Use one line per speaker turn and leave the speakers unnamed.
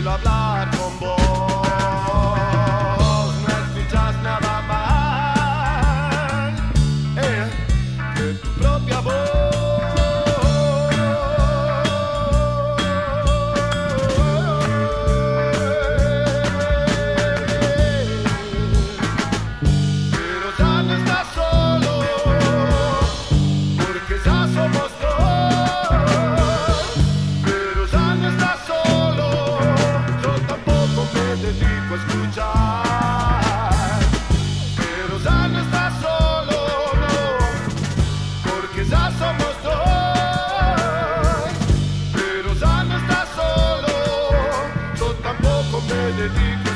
quiero hablar con vos. No escuchas nada más que tu propia voz. Pero ya no estás solo, porque ya somos dos. Pero ya no estás solo, yo tampoco me dedico a escuchar. Pero ya no estás solo, no, porque ya somos dos. Pero ya no estás solo, yo tampoco me dedico